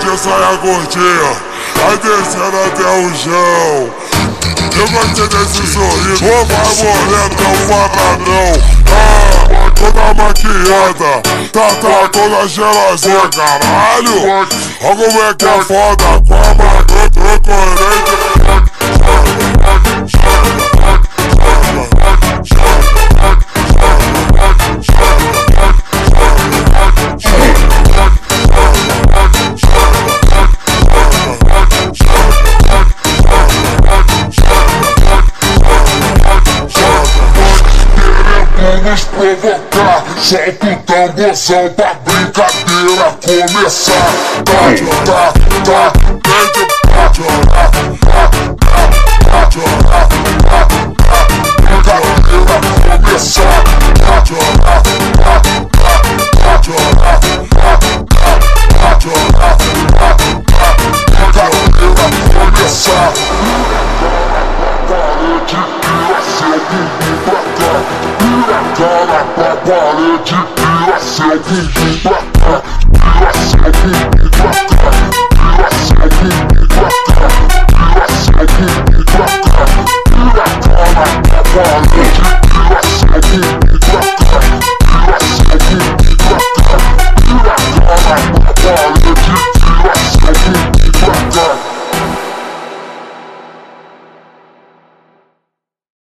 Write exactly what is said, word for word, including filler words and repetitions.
de saia curtinha, vai descendo até o chão. Eu gostei desse sorriso, ô vai morrendo, é um quadradão. Ah, toda maquiada, tá, tá toda gelosinha, caralho. Olha como é que é foda, com a bagulho, trocorante. Nos provocar, solta o tamborzão pra brincadeira começar. Tá, tá, tá, vem de tá, tá, tá, tá, tá, tá, brincadeira começar. Tá, tá, tá, tá, tá, tá, tá, brincadeira começar. Parede, vira seu bumbum pra cá. Vira a cara pra parede, vira seu bumbum pra cá. Vira seu bumbum pra cá.